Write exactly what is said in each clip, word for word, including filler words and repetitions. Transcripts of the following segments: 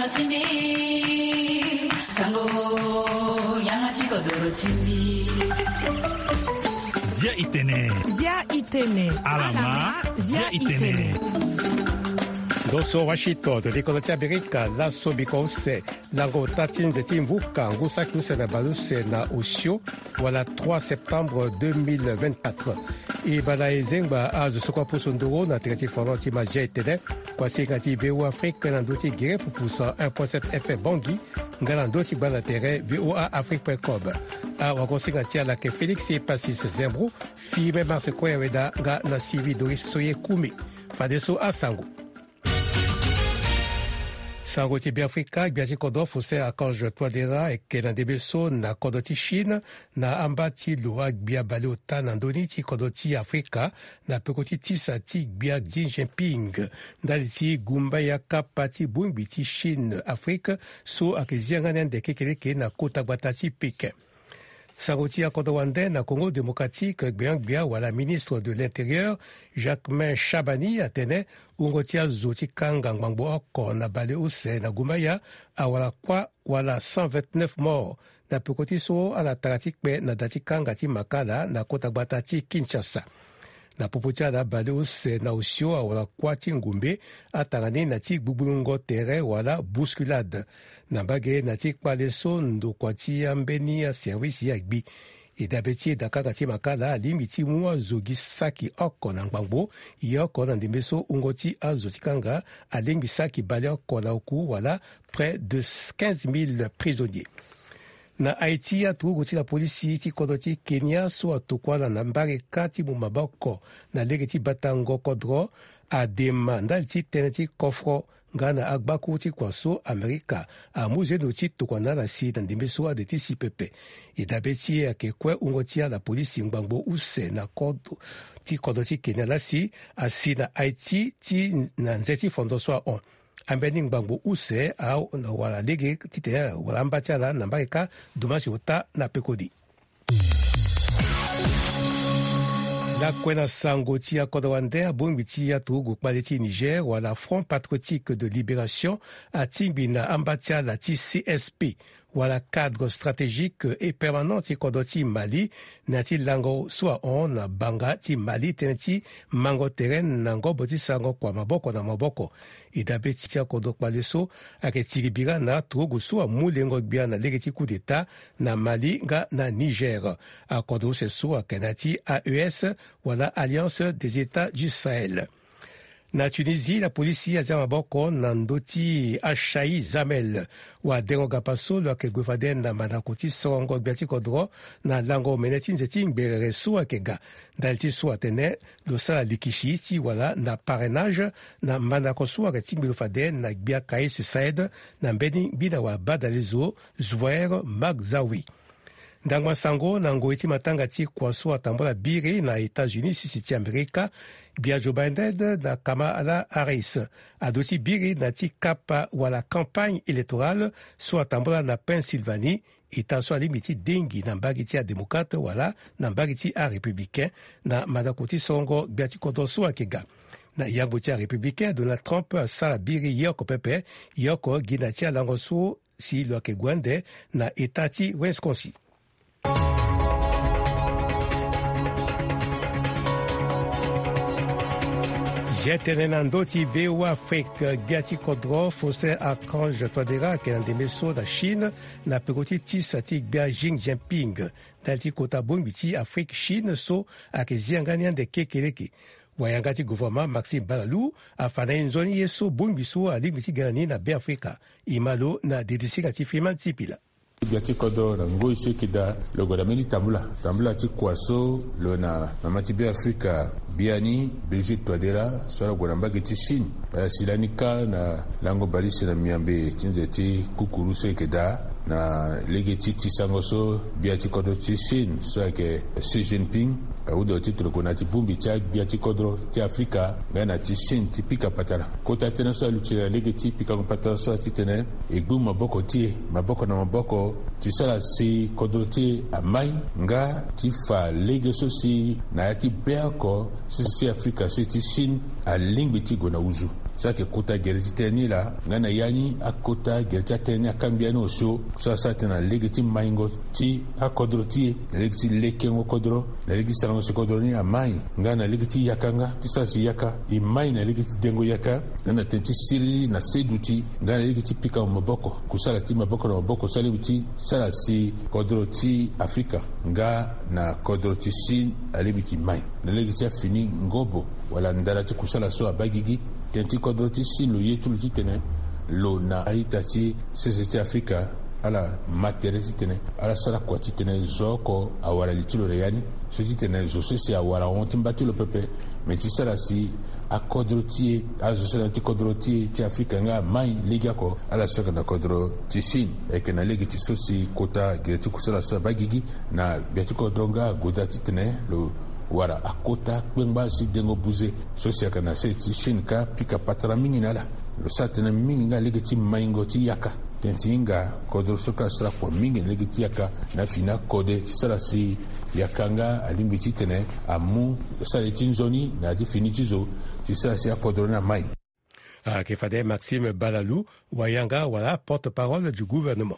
kodoro chimbi sango yangachi kodoro chimbi Zia Itene Zia Itene Alama Zia Itene Doso Washington de l'économie américaine la sobikose lango tatin zeti mvuka ngusa kuse na baluse na Osio wala trois septembre deux mille vingt-quatre et bala ezengba azo sokwa pusunduro na tirati fonoti majetene kwa sikati V O Afrique na ndoti gire pupusa un virgule sept F M Bangui ngala ndoti bala tere V O A Afrique point com a wakosinga la ke Félix et Passis Zembro fi me marse kwa weda nga na Sivi Doris Soye Kumi fadeso asango sango ti biafrika biati kodo fose akange toadera e ke na debeso na kodo ti Chine na amba ti loa gbia bale ota na ndoni ti kodo ti Afrika na peko ti tisa ti gbia Xi Jinping ndali ti gumba ya kapa ti bungbi ti Chine Afrique so ayeke zianga ni ande kekeleke na kota gbata ti Pékin. Sango ti akodo wande na Congo démocratique gbia wala ministre de l'Intérieur Jacquemain Chabani atene ungo ti azo ti kanga ngbangbo oko na bale use na gumaya awala kwa wala cent vingt-neuf morts na peko ti so ala tara ti kpe na da ti kanga ti makala na kota gbata ti Kinshasa. Na popo ti ala bale use na Osio awala kwa ti ngumbe atara ni na ti gbugbulungo tere wala bousculade na bage na ti kpale so ndokua ti ambeni a servisi ya gbi e dabe ti e da kaka ti makala alimi ti mu azo gi saki oko na ngbangbo e oko na ndembe so ungo ti azo ti kanga alingbi saki bale oko na oku wala près de quinze mille prisonniers. Na Haïti atugu ti la polisi ti kodo ti Kenya so atokua na na mbareka ti mu maboko na lege ti batango kodro adema ndali ti tënë ti kofro nga na agbaku ti kua so Amerika amu zeno ti tokua na ala si na ndembe so ade ti si pepe e dabe ti e ayeke kue ungo ti ala polisi ngbangbo use na kodo ti kodo ti Kenya lasi asi na Haïti ti na nze ti fondo so ahon ambeni ngbangbo use a wala lege tite wala amba ti ala na mbareka dumasi ota na pekodi. La kwena sango ti akodo wande abongbi ti atugu kpale ti Niger wala Front Patriotique de Libération atingbi na amba ti ala ti C S P wala cadre stratégique et permanent ti kodo ti Mali na ti lango so ahon na banga ti Mali tënë ti mango teren na ngombo ti sango kua maboko na maboko e dabe ti akodo kpale so ayeke tiri bira na atugu so amu lengo gbia na lege ti coup d'état na Mali nga na Niger akodo use so ayeke na ti A E S wala Alliance des États du Sahel. Na Tunisie, la polisi azia maboko na ndoti Achai Zamel wa deroga paso lo ayeke gue faden na manako ti songo gbia ti kodro na lango mene ti nze ti ngbere so ayeke ga ndali ti so atene lo sara likishi ti wala na parrainage na manako so ayeke ti ngbi lo faden na gbia Kais Saied na mbeni ngbi na wabada lezo Zouair Magzawi. Ndangwa sango na ngoi ti matanga ti kua so atambola biri na États-Unis sisi ti Amerika bia Joe Biden na Kamala Harris ado ti biri na ti kapa wala campagne électorale so atambola na Pennsylvanie e taso alimi ti dengi na mbagi ti adémocrate wala na mbagi ti arépublicain na manako ti songo gbia ti kodro so ayeke ga. Na yango ti arépublicain Donald Trump asala biri ye oko pepe ye oko gi na ti alango so si lo ayeke gue ande na état ti Wisconsin. Jetene na ndoti V O A Afrique gbia ti kodro fose akange toadera ayeke na ndembe so na Chine na peko ti tisa ti gbia Xi Jinping ndali ti kota bongbi ti Afrique Chine so ayeke zianga ni ande kekeleke wayanga ti gouvernement Maxime Balalou afana e nzoni ye so bongbi so alingbi ti ga na ni na beafrika e ma lo na dedesika ti freeman ti pila. Bia ti kodo na ngoi so yeke da lo gue dameni tambula tambula ti kua so lo na mama ti beafrika bia ni Belgique toadera so ala gue na mbage ti Chine wala sila ni ka na lango balisi na miambe ti nze ti kukuru so yeke da na lege ti tisango so bia ti kodro ti Chine so ayeke Xi Jinping audo ti tolo gue na ti bungbi ti agbia ti kodro ti Afrika nga na ti Chine ti pika patala kota tënë so alu ti na lege ti pikango patala so ti tene e gbu maboko ti e maboko na maboko ti sara si kodro ti amai nga ti fa lege so si na ya ti be oko sisi ti Afrika sisi ti Chine alingbi ti gue na uzu sake kota gerti teni la ngana yani akota gerti teni akambiano so sasa tena legiti maingo ti akodro ti legiti lekengo kodro legiti sarango kodro ni amai ngana legiti yakanga ti sasa yaka imai na legiti dengo yaka ngana tenti siri na seduti ngana legiti pika maboko kusala ti maboko na maboko salibuti sala si kodro ti Afrika nga na kodro ti Sin alibiti mai na legiti fini ngobo wala ndala ti kusala so abagigi tenti kodro ti Sin lo yetu ti tene lo na aita ti sese Afrika ala matere ti tene ala sala kwa ti tene zoko awara litilo reyani so ti tene zo sese awara onti mbatu lo pepe me ti sala si a kodro ti a zo sala ti kodro ti ti Afrika nga mai liga ko ala sala na kodro ti Sin e ke na ligi ti so si kota greti kusala so bagigi na betu kodro nga goda ti tene lo wara akota kwengba si dengo buze so si akana se ti Sin ka pika patra mingi nala lo sa tene mingi nga ligi ti maingo ti yaka tentinga kodro soka sala kwa mingi ligi ti yaka na fina kode ti sala si yakanga alimbi ti tene amu sala ti nzoni na ti fini ti zo ti sala si akodro na mai. Ah, que fade Maxime Balalou Wayanga wala porte-parole du gouvernement.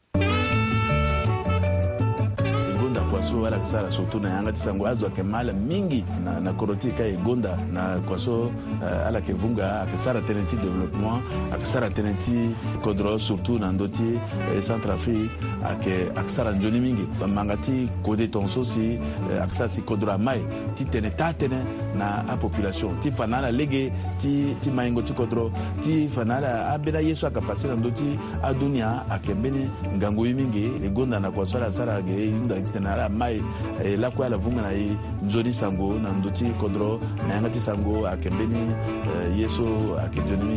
Kwaso wala kisara surtout na yanga tisango azo ke mala mingi na na korotika egonda na kwaso uh, ala ke vunga akisara tenenti développement akisara tenenti kodro surtout na ndoti eh, Centrafrique ake akisara njoni mingi bamangati kode tonso si eh, akisara si kodro mai ti teneta tene na a population ti fanala lege ti ti maingo ti kodro ti fanala abena yesu akapasi na ndoti adunia akembeni ngango mingi egonda na kwaso ala sara ge inda tena mai eh, la kwa la vunga na i nzoni sango na ndoti kodro na yanga ti sango akembeni eh, yeso akenjoni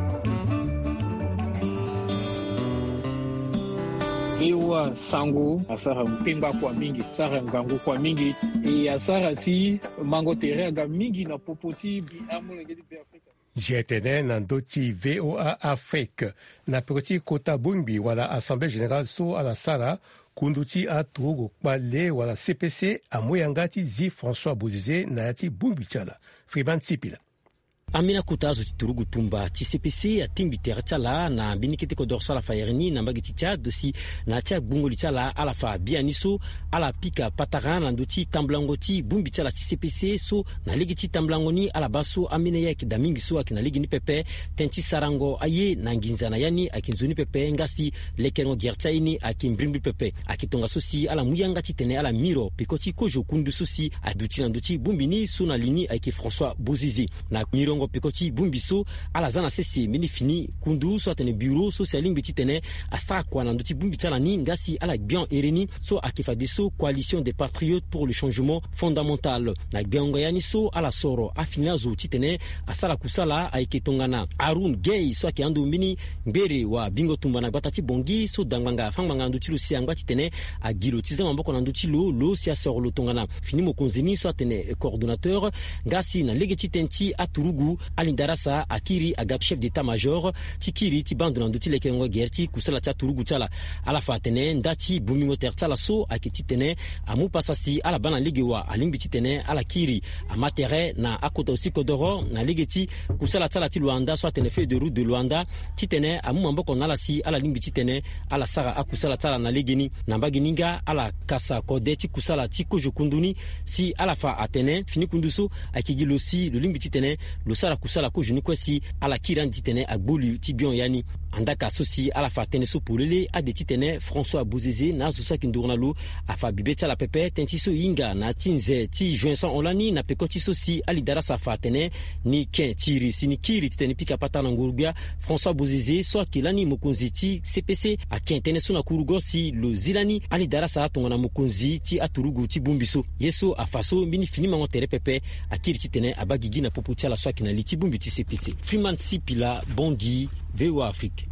Ewa sango asara mpemba kwa mingi sara ngango kwa mingi e asara si mango terega mingi na popoti bi amule ngedi pe Afrika. J'étais dans Doti V O A Afrique, na petit kota bumbi wala Assemblée Générale so à la Sala, kunduti a Togo Pale wala C P C a Moyangati zi François Bozizé na yati bumbi chala. Friban Sipila. Amina kutazo titurugu tumba ti C P C atimbi terchala na binikete ko dorsala fayerini na mbagi ticha dosi na tia bungoli chala ala fa bianiso ala pika patarana ndoti tamblangoti bumbi chala ti C P C so na ligi ti tamblangoni ala baso amina yake damingi so akina ligi ni pepe tenti sarango aye na nginzana yani akinzuni pepe ngasi lekengo gertaini akimbrimbi pepe akitonga sosi ala muyanga ti tene ala miro pikoti kojo kundu sosi aduti na ndoti bumbi ni so na lini aki François Bozizi na miro pikoti bumbiso ala zana sesi mini fini kundu so atene bureau so saling biti tene asa kwa na ndoti bumbi tala ni ngasi ala bien ereni so akifadiso coalition des patriotes pour le changement fondamental na bien yani so ala soro afina zo titene asala kusala aiketongana Arun Gay so akiandu mini mbere wa bingo tumba na batati bongi so danganga fanganga nduti lusi angwa titene agilo tizama mboko na nduti lo lo sia soro lo tongana fini mokonzini so atene coordonnateur ngasi na legeti tenti aturugu alindarasa akiri agap chef d'état-major tikiri ti bande nanduti lekengo gerti kusala ta turugu tala ala fatene ndati bumingo tertala so akiti tene amu pasasi ala bana ligewa alimbiti tene ala kiri amatere na akota aussi kodoro na ligeti kusala tala ti Luanda so atene feuille de route de Luanda titene amu mamboko nala si ala limbiti tene ala sara akusala tala na ligeni na bagininga ala kasa kodeti kusala ti kojo kunduni si ala fa atene fini kunduso akigilo si le limbiti tene lo sala kusala ko juni kwesi ala kiran ditene agbolu tibion yani andaka sosi ala fatene so polele ade titene François Bozizé na so saki ndurnalo afa bibeta la pepe tentiso inga na tinze ti joinson olani na pekoti sosi ali darasa fatene ni ken tiri sini kiri titene pika patana ngurubia François Bozizé so kilani mokonzi ti C P C a kentene so na kurugosi lo zilani ali darasa tongana mokonzi ti aturugu ti bumbiso yeso afaso mini fini mango tere pepe akiri titene abagigi na popoti ala so na liti bumbi ti C P C. Freeman Sipila, Bongi, V O A Afrique.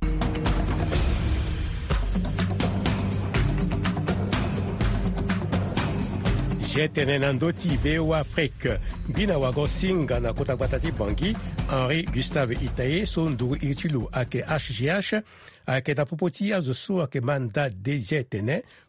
J'étais dans Doti V O A Afrique. Bina wago singa na kota batati Bongi, Henri Gustave Itaye, son dougou irtilu ake H G H, ake da popoti azo so ake manda D G Tene,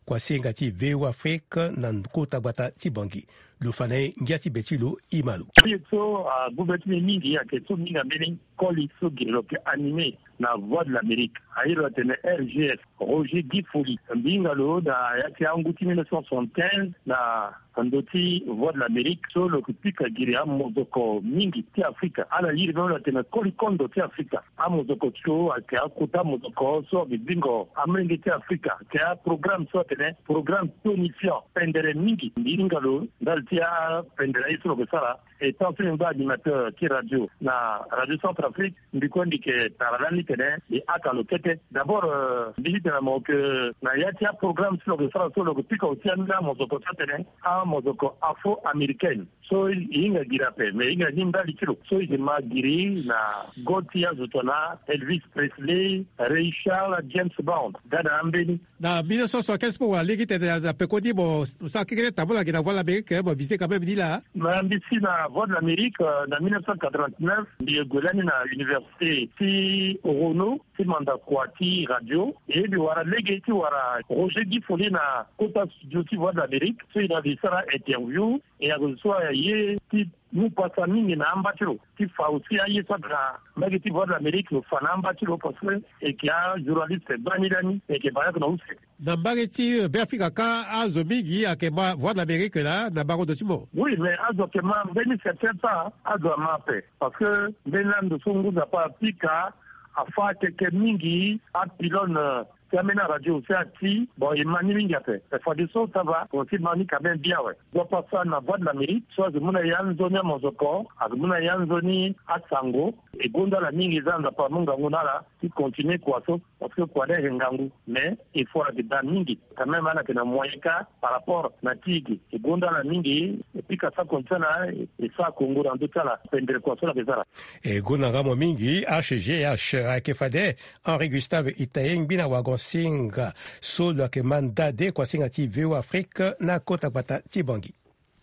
kwa senga ti veo Afrique na kota bata ti bangi. Lufane ngiati betilo imalu. So a gouvernement mingi ya keso minga mbele koli so gelo ke animé na Voix de l'Amérique. Aïro tene R G S Roger Guy Foli. Mbingalo da yaki anguti mille neuf cent soixante-quinze na andoti Voix de l'Amérique so lo kupika giria mozoko mingi ti Afrika. Ala yiri no tene koli kondo ti Afrika. Amozoko cho ake akuta mozoko so bingo amenge ti Afrika. Ke a programme so tene programme tonifiant pendere mingi. Mbingalo dal tia pendere iso lo sala étant un animateur qui radio na Radio Centrafrique ndikondi ke taralani tene et akalokete d'abord visite na mo que na yatia programme sur le France sur le pika aussi anda mozoko tene a mozoko afro américaine so inga girape mais inga nimba likilo so il ma giri na Gotia Zutona Elvis Presley Ray Charles James Bond dada ambeni na mille neuf cent soixante-quinze pour la ligue de pekodi bo ça kikere tabula gina Voix de l'Amérique bo visiter quand même dit là ma ambisi na Voix de l'Amérique en mille neuf cent quatre-vingt-neuf ndi golani na université ti Orono ti manda kwati radio et bi wara lege ti wara Roger Guy Foli na kota studio ti Voix de l'Amérique so ina di sara interview et agosoa ye ti nous passons mingi na ambatiro ti fa aussi aye sabra magiti Voix de l'Amérique no fana ambatiro parce que et qui a journaliste banidani et qui ba na usse na bageti Afrika ka azo mingi akema Voix de l'Amérique là na bago de timo. Oui, mais azo kema beni certain pas azo mape parce que benando sungu za pa pika afa keke mingi a pilone Kamena radio c'est bon il mani mingi ape fa de so ça va on s'est mani quand même bien ouais doit passer na Voix de l'Amérique soit de mona yanzoni mozoko ak mona yanzoni atsango et gonda la mingi zanda pa munga ngunala qui continue quoi so parce que quoi des ngangu mais il faut la de mingi quand même ana que na moyeka par rapport na tigi et gonda la mingi et puis ça continue et ça Congo dans tout ça la pendre quoi so la bezara et gonda ngamo mingi H G H akefade Henri Gustave Itayeng bina wago singa solo ke mandade kwa singa ti veo Afrique na kota bata ti bangi.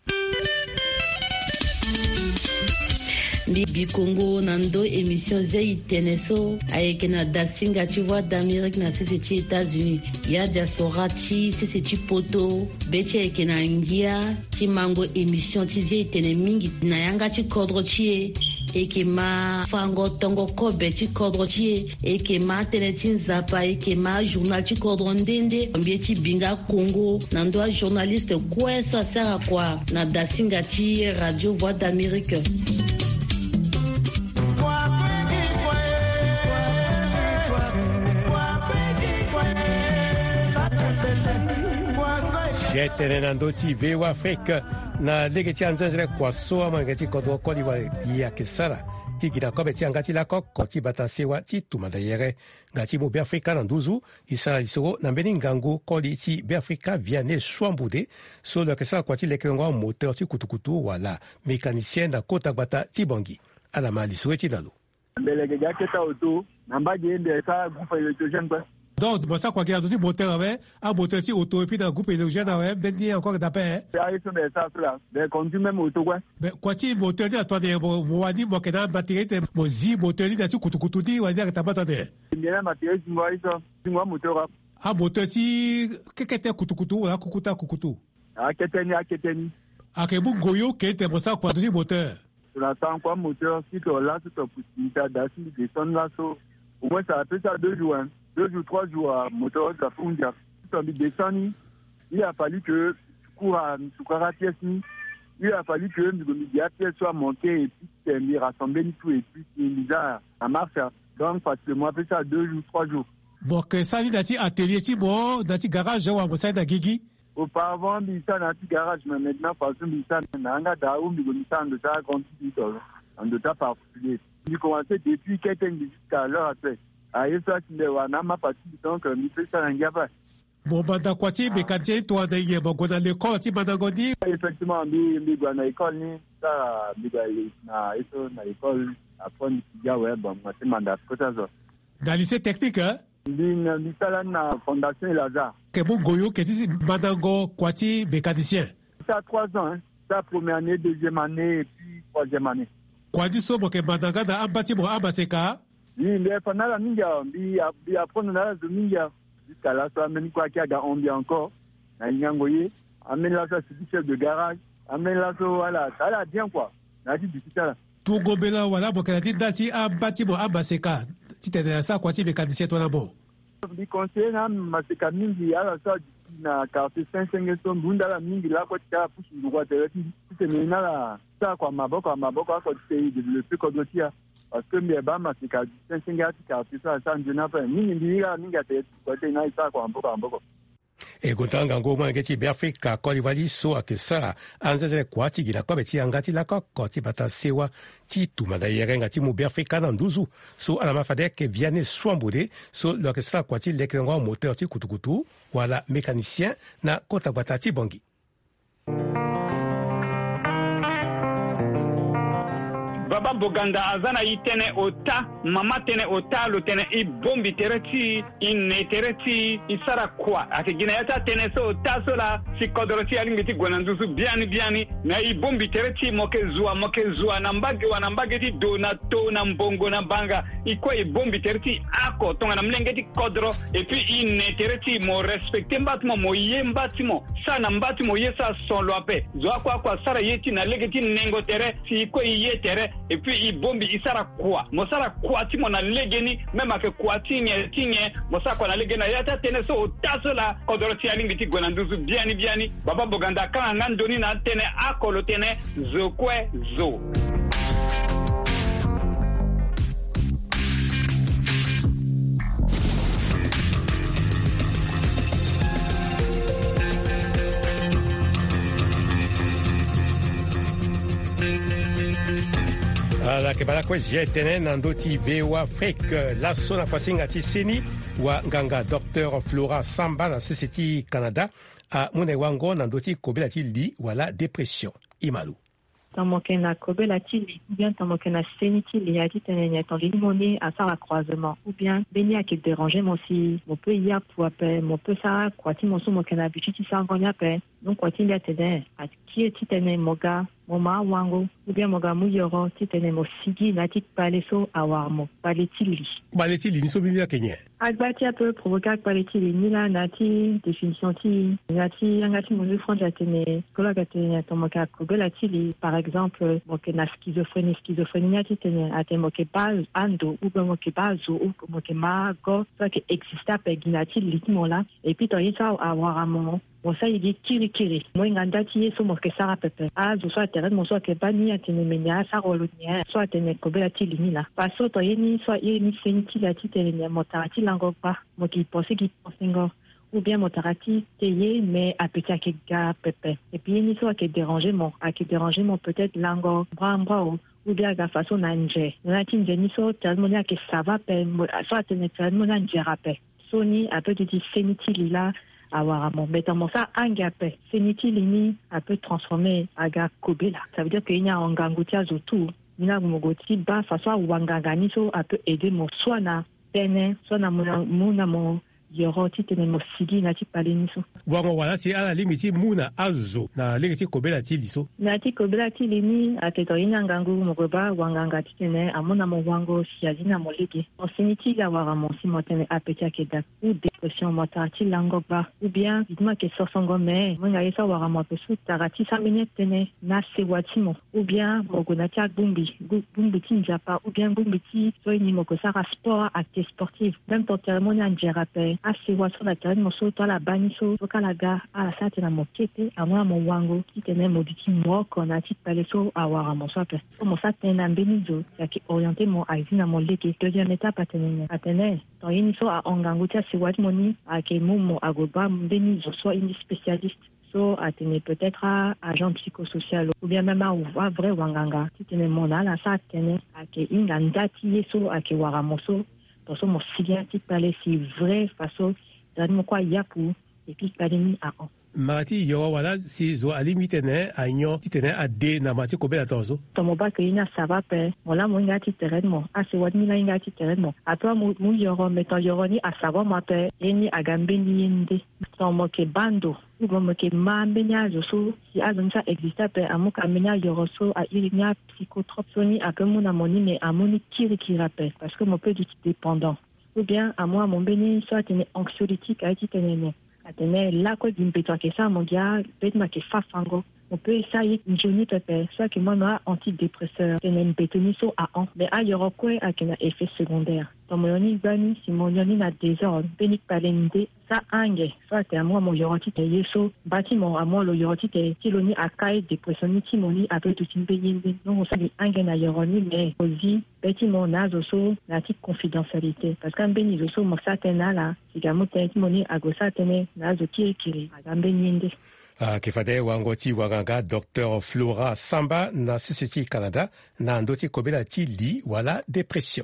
Bibi Congo nando émission zei teneso ayeke na dasinga ti Voix d'Amérique na sese ti États-Unis ya diaspora ti sese ti poto be ti ayeke na ngia ti mango émission ti zei tene mingi na yanga ti kodro ti e eke ma fango tongo kobe ti kodro ti e eke ma tene ti nzapa eke ma journal ti kodro ndende mbie ti binga Congo nando a journaliste kue so asara kua na dasinga ti radio Voix d'Amérique. Jetene nando ti veo Afrique na lege ti anzanzre kwa soa mangati kodo kodi wa ya kesara ti gina kobe ti angati la koko ti batasewa ti tumanda yere ngati mo be Afrika na nduzu isara isoro na mbeni ngangu kodi ti be Afrika viane swambude so le kesara kwa ti lekengo moteur ti kutukutu wala mécanicien na kota bata ti bangi ala mali soueti dalo mbelege ga keta auto namba gende sa groupe électrogène quoi. Donc, bon, ça, quoi qu'il y a d'autres moteurs, ouais, un moteur, si auto, et puis dans le groupe électrogène, ouais, ben, il y a encore d'appel, hein. Ah, ils sont des ça, là. Ben, conduit même auto, quoi. Ben, quoi, tu, moteur, là, toi, mon, mon, dit, mon, qu'est-ce batterie, mon, zi, moteur, là, tu, coutou, coutou, dit, on va dire que t'as pas entendu. Il y a la batterie, tu vois, ils sont, tu vois, moteur, ah, moteur, si, qu'est-ce que t'es, coutou, coutou, là, coucouta, coucoutou. Ah, qu'est-ce ah, qu'est-ce ah, que mon goyo, qu'est-ce que ça, quoi, donner moteur. Tu l'attends, quoi, moteur, si tu là, tu te pousses, tu as d'assez, descendre là, au moins, ça a fait ça deux jours, hein. Deux ou trois jours à moteur de la Fundia. Tu as descendu, il a fallu que tu cours à Soukara pièce, il a fallu que la pièce soit montée et puis tu rassembler tout et puis il a ça marche. Donc, facilement, fait ça deux ou trois jours. Bon, que ça, il a dit atelier, si bon, dans le garage, on va dans Guigui. Auparavant, il y a un petit garage, mais maintenant, parce que il y a un daou, il y a un de ça, grand petit, un de ça particulier. Il commençait depuis quelques jusqu'à l'heure après. Ah, il ça qui est wana ma partie donc mi fait ça ngaba. Bon banda kwati be kantie toi de ye bon dans l'école ti banda godi. Effectivement mi mi dans l'école ni ça mi na eso na école apprendre ya ouais bon moi c'est mandat quoi ça. Dans lycée technique hein? Ni na mi sala na fondation Lazare. Que bon goyo que dis bandango kwati mécanicien. Ça trois ans hein. Ça première année, deuxième année et puis troisième année. Kwadi so bo ke bandanga da ambati mo ambaseka. Oui, mais pendant la minga, il y a appris dans la minga jusqu'à la soirée, même quoi qu'il y a on bien encore. na ingangoye amène là ça c'est chef de garage amène là ça voilà ça là bien quoi na dit dit ça tout gobela wala bokela ti dati a bati bo abaseka ti tene sa kwa ti be kadise to na bo di conseiller na maseka mingi ala ça na quartier cinq cinq son bunda la mingi la kwa ti ka pushi ngwa tere ti ti na la ça kwa maboko maboko kwa ti développer kodotia parce que mes bama c'est qu'à cinq cinq quartier ça ça je n'a pas mingi ndiga mingi ate kwa ti na ça kwa maboko maboko e kutanga ngoma ngeti Afrika Côte d'Ivoire so akisa anzeze kwati gila kwa beti angati la ko ti bata sewa ti tuma da yerenga ti mu Afrika na nduzu so ala mafade ke viane swambude so lo ke sa kwati le ke ngwa moteur ti kutukutu wala mécanicien na kota batati bongi Baba Boganda azana itene ota mama tene ota lo tene I bombi tereti inne tereti isara kwa akigina yata tene so ota so la sikodoroti alingiti gwananduzu biani biani na I bombi tereti moke zua moke zua na mbage wana mbage ti donato na mbongo na banga iko I bombi tereti ako tonga na mlengeti kodro et puis inne tereti mo respecte mbatimo mo yembatimo sana mbatimo yesa son loape zwa kwa kwa sara yeti na legeti nengo tere si iko yetere et puis il bombi isara kwa mosara kwa ti mona legeni même ake kwa tinye tinye mosa kwa na legena yata tene so taso la kodoroti alingi ti gwananduzu biani biani Baba Boganda kana ngandoni na tene akolo tene zokwe zo ala ke bala kwes jetene nando ti V O Afrique la sona fasinga ti seni wa nganga docteur Flora Samba na C C T Canada a mune wango nando ti kobela ti li wala dépression imalu tamoke na kobela ti li ou bien tamoke na seni ti li ati tenenya ton limoni à ça croisement ou bien benia qui déranger mon si mon peu ya pour appel mon peu ça quoi ti mon so mon kana bichi ti sa ngonya pe donc quoi ti ya tene ati ki ti tene moga Moma wango ou bien moga muyoro ti tene mo sigi na ti paleso awarmo paletili paletili ni so bibia kenye agbati a peu provoquer paletili ni la na ti définition ti na ti angati mo lu franja tene kola ga tene to moka kobela ti par exemple moke na schizophrénie schizophrénie ti tene ate moke ba ando ou bien moke ba zo ou moke ma go ça qui existe pe ginati litmo la et puis to yisa awaramo bon ça il dit kiri kiri moi nganda ti so moke sara pepe a zo so terrain mo so ke bani atene menya sa rolonia so atene kobela ti lini la paso to yeni so yeni senti la ti tene motati lango pa mo ki pense ki pensingo ou bien motarati teye mais a petit ke ga pepe et puis yeni so ke déranger mon a ke déranger mon peut-être lango bra bra ou bien ga façon nanje na ti njeni so termonia ke ça va pe so atene termonia njerape soni a petit seniti lila avoir mon béton ça angape seniti lini a peut transformer aga kobela ça veut dire qu'il y a un gangutia zotu ina mugoti ba façon wangangani so a peut aider mon soina tene soina mona mon yoro ti tene mo sigi na ti pale niso wango wala ti ala limiti muna azo na limiti kobela ti liso na ti kobela ti lini ateto ina ngangu mogoba wanganga ti tene amona mo wango siazina mo lege o siniti la wara mo si mo tene apetia ke da ou dépression mo ta ti lango ba ou bien dites-moi que sur son gomme mo nga yesa wara mo pesu tarati sa minute tene na se wati mo ou bien mo gona ti bumbi bumbi ti njapa ou bien bumbi ti so ni mo ko sara sport acte sportif même ton cérémonie en jerape asi waso la tane mo so to la baniso to kala ga ala sate na mokete amwa mo wango ki tene mo diti mo ko na ti pale so awara mo so pe mo sa tene ambenizo ya ki orienté mo aizina mo leke deuxième étape atene atene to yini so a ongango ti asi wat moni a ke mo mo agoba mbenizo so une spécialiste so atene peut-être à agent psychosocial ou bien même à ouvrir vrai wanganga ki tene mo na la sa tene a ke inganda ti yeso a ke wara mo so parce que mon silien qui parlait si vrai façon donne quoi yapu et puis parmi à on mati yo wala si zo alimite ne anyo titene ade na mati ko bela tozo to mo ba ke ina sava pe mola mo ngati terreno a se wadi na ngati terreno a to mo mo yoro meto yoro ni a sava mo pe eni agambe ni ende to mo ke bando ugo mo ke mambe nya zo so si azonsa existe pe amuka menya yoro so a irinya psychotrope soni a pe mo na moni me amoni kiri ki rappelle parce que mo peut être dépendant ou bien à moi mon béni soit une anxiolytique a été tenene atene lako dimpeto ke sa mondia betma ke fafango. On peut essayer une journée peut-être, soit que moi, moi, antidépresseur, c'est une bétoniso à an, mais il y aura quoi avec un effet secondaire. Dans mon yoni, bani, si mon yoni n'a désordre, bénic palende, ça ange, soit c'est à moi, mon yoroti, te yeso, bâtiment à moi, le yoroti, te tiloni, à caille, dépression, timoni, après tout une payende, non, on s'est ange na yoroni, mais aussi, bâtiment, n'a zoso, la petite confidentialité. Parce qu'un béni zoso, mon satena, là, si gamu, timoni, à gosatene, n'a zoti, kiri, à gambeniende. Kifade wangoti waganga Docteur Flora Samba na C C T Canada na ndoti kobela ti li wala dépression.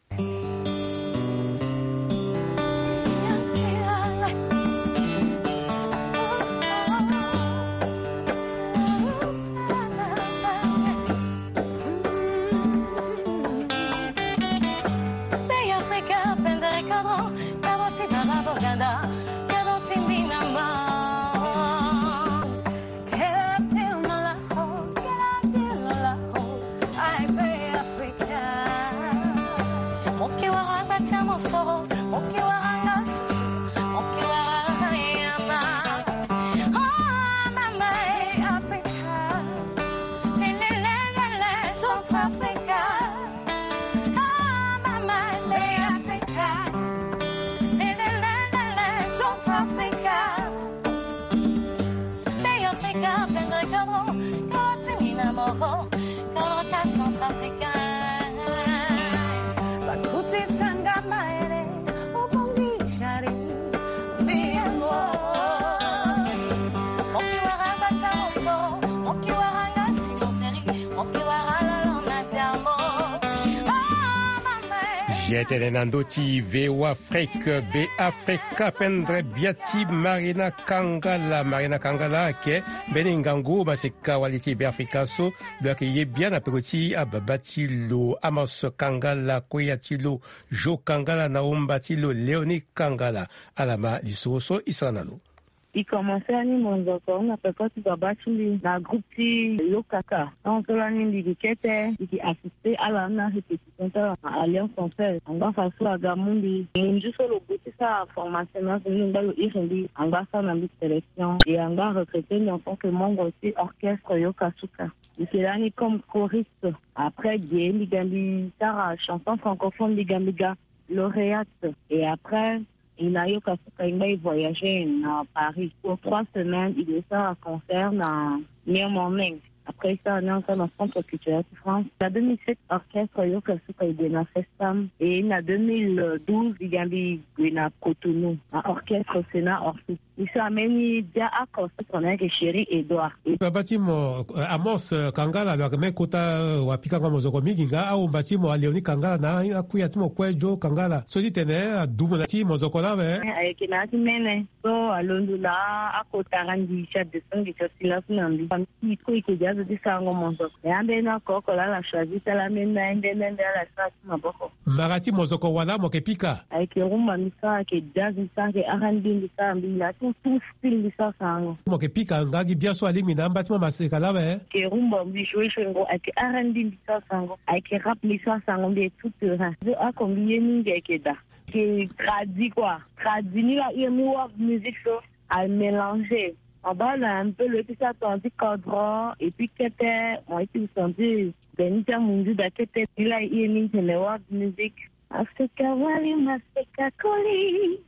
Yetene nandoti vewa Afrique be Africa pendre biati Marina Kangala Marina Kangala ke beningangu baseka waliti be Africa so bloke ye bien apekoti ababati lo Amos Kangala koyati lo Jo Kangala na umbati lo Leoni Kangala alama lisoso isanalo. Il commençait à nous montrer qu'on a fait quoi tu vas battre la groupe qui Lokaka. Donc là nous dit que qui assisté à la répétition à Alliance Française. On va faire ça à Gamundi. Nous juste le bout ça formation là nous va le irendi. On va faire une sélection et on va recruter en tant que membre aussi orchestre Yokasuka. C'est là comme choriste. Après Guy Ligambi Tara chanson francophone Ligambiga lauréate et après il a eu qu'à voyager à Paris. Pour trois semaines, il est à un concert dans Néo-Montming. Après ça, on est encore dans le centre culturel de France. En deux mille sept, orchestre Yokasuka est dans Festam. Et en deux mille douze, il y a eu un Cotonou, un orchestre Sénat Orphée. Il s'est amené à Costa, on a un chéri Edouard. Batimo Amos Kangala, la même kota wapika kama mozoko miginga, au batimo Leoni Kangala, na akuya timo kwejo Kangala. So dit tene, double nati mozoko la, mais. Avec une nati mene, so alondula, à kota randi, chat de son, qui se silas nambi. Comme si il y a de sango mozoko. Et un ben encore, là, la choisi, ça la mène, un ben, un ben, la chasse, ma boko. Marati mozoko wala, mokepika. Avec rumba misa, avec jazz misa, avec arandi misa, misa, tout style misa sango. Mokepika, ngagi biaso alimi na mbatima maseka la, mais. Ke rumba mishwe shengo, avec arandi misa sango, avec rap misa sango, de tout terrain. Je a combien mingi keda. Ke tradi quoi. Tradi ni la yemouak musique so, à mélanger. En bas, là, un peu le petit attendu cadran, et puis qu'était, moi, je me sentais, Benita Mundu, d'akete, il a yémi, c'est le wak musique. Afrika wali, maseka koli,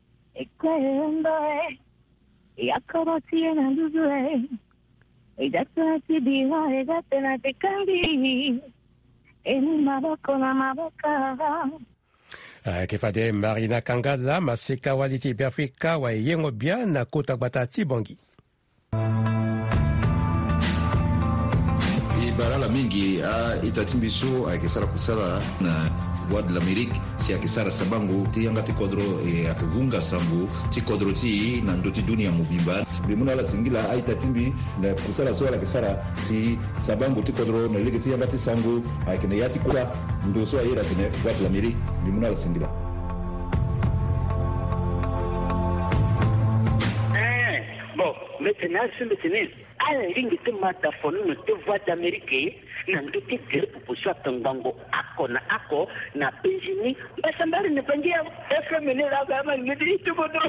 et quoi, l'endoe, et akabati, et n'andouzoe, et d'atouati, diwa, et d'atena, te kandi, et ni maboko, na maboka. Kefade Marina Kangala maseka waliti be Afrika wa yengo bia na kota batati bongi. Barala mingi a itatimbiso akisara kusala na Voix de l'Amérique si akisara sabangu ti yanga ti kodro e akavunga sambu ti kodro ti na ndoti dunia mubimba bimuna la singila a itatimbi na kusala so la kisara si sabangu ti kodro na ligi ti yanga ti sangu akine yati kula ndoso ayira kine Voix de l'Amérique bimuna la singila. Eh bon maintenant c'est maintenant ala lingi te mata fonu te Voix d'Amérique na ndoki gere proposition tangango ako na ako na penjini basambari nipangia F M ni la kama ngidi tubodo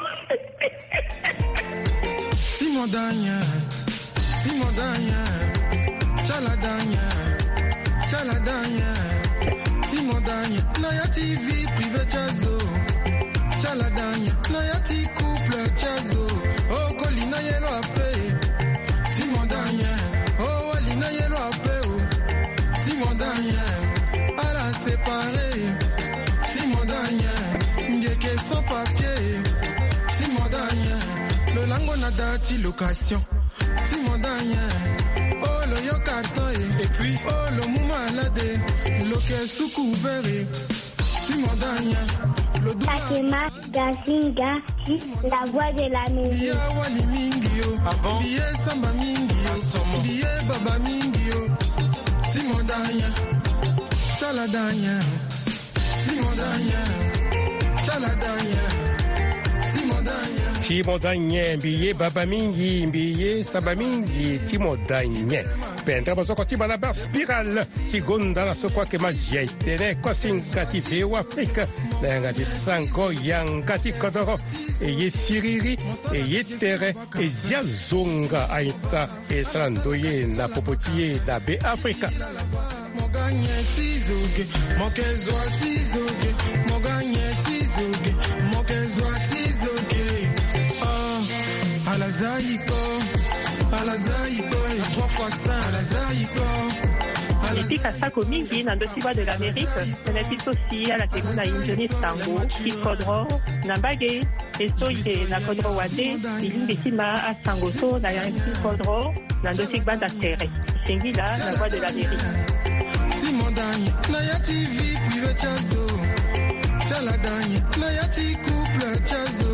Simodanya Simodanya Chaladanya Chaladanya Simodanya na ya T V privé chazo Chaladanya na ya ti couple chazo oh kolina yelo ape Simodanya oh walina yelo ape oh Simodanya ala séparé Simodanya ngeke sans papier Simodanya le lango na dati location Simodanya oh le yo carton et puis oh le mou malade le caisse sous couvert Simodanya Fatima Gazinga, la voix de la musique. Bia wali mingio, avant. Bia samba mingio, bia baba mingio. Simodanya, chaladanya. Simodanya, chaladanya. Simodanya. Timodanye, mbiye baba mingi, mbiye samba mingi, Timodanye. Pendra bozoko tiba na bar spiral, tigonda la sokwa ke magia itene, kosinka ti veu Afrika, nenga ti sanko yanga ti kodoro, e ye siriri, e ye tere, e zia zonga aita, e sandoye na popotiye na be Afrika. Moganye tizoge, mokezwa tizoge, moganye tizoge, mokezwa tizoge. Ah, alazaiko, alazaiko, trois fois saint, alazaiko. Nipika sako mingi na ndotiba de l'Amérique, tenetito si ala teguna injoni sango, kikodro, nambage, esoye na kodro wade, ilingi sima a sango so na yang kikodro, na ndotikba da tere. Singila na voix de l'Amérique. Timodanye, na ya T V privé chazo, chaladanye, na ya ti couple chazo.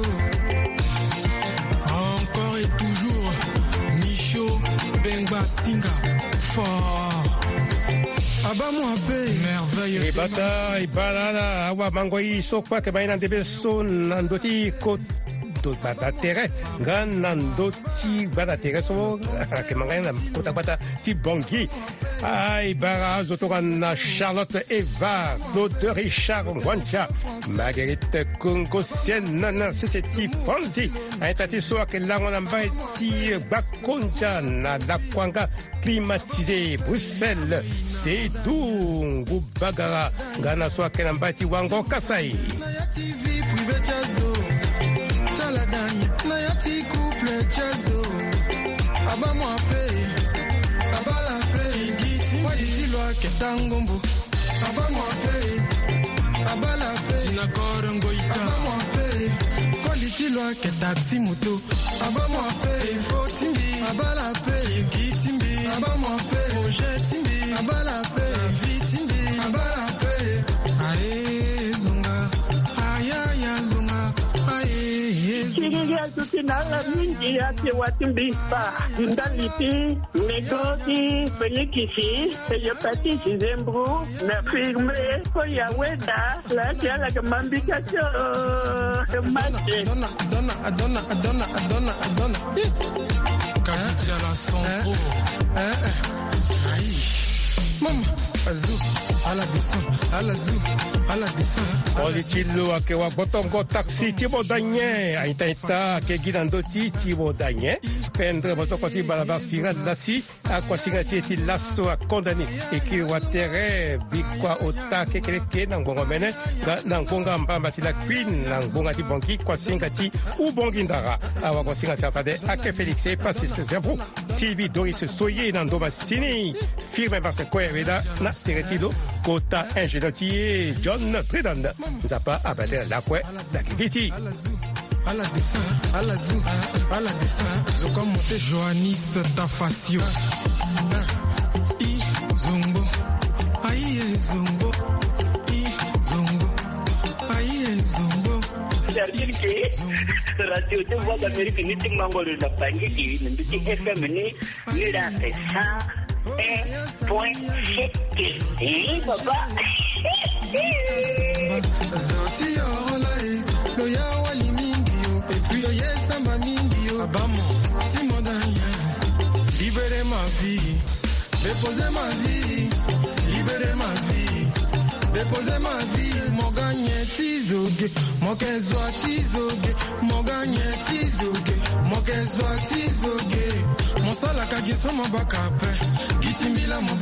Encore et toujours, Micho Bengba Singa, fort. Abamo ape, merveilleux. Ibata, ibalala, awa mangoi sokwa ke baina debeso nandoti ko bata tere ngan nandoti bata tere so ke mangana kota bata ti bongi ai bara zotoka na Charlotte Eva Claude Richard Wancha Marguerite Congo Sienne na seseti Fonzi aitati so ke lango na mbai ti bakonja na la kwanga climatisé Bruxelles c'est dungu bagara ngana so ke na mbai ti wango Kasai Chaladanya, na ya ti couple chazo. Abamo ape, abala ape, giti mwadi jilwa ketangombo. Abamo ape, abala ape, tina korongo ita. Abamo ape, koli jilwa ketaxi moto. Abamo ape, fo timbi, abala ape, giti mbi. Abamo ape, oje timbi, abala ape, vi timbi, abala ape. Ae zonga, ayaya zonga, ae. Chiriya tutinala mingi ati watimbisa ndalipi negoti fenikisi yopati zembru na firme ko ya weda la jala kamambika cho mache dona dona dona dona dona dona kasi jala sonko eh eh ai mama azu ala descend ala zu ala descend Olitilo ke wa botongo taxi Timodanye aita ita ke gidando ti Timodanye pendre botoko ti balabaskira lasi akwa singati ti lasso a condamné e ki wa tere bikwa ota ke keleke na ngongo mene na ngonga mbamba ti la queen na ngonga ti bonki kwa singati u bongindara awa kwa singati afade ake Felix e passe ce zebro Sylvie Doris Soye na ndoma stini firme parce ko eveda na seretido kota ingénieur John Pridon Nzapa abater la kwe la kibiti à la dessin, à la zou, à la dessin, je comme monter Joannis Tafacio. I Zumbo, aïe Zumbo, I Zumbo, aïe Zumbo. C'est-à-dire que la radio de voix d'Amérique n'est pas mangole de la panique, mais du F M ni ni la ça un point sept. Eh papa. Zoti olai, lo ya wali mingio, et puis yo yesamba mingio. Abamo, Simodanya, libérer ma vie, déposer ma vie, libérer ma vie, déposer ma vie, mon gagné tizoge, mon kezwa tizoge, mon gagné tizoge, mon kezwa tizoge, mon salaka giso mon bakape, gitimbila mon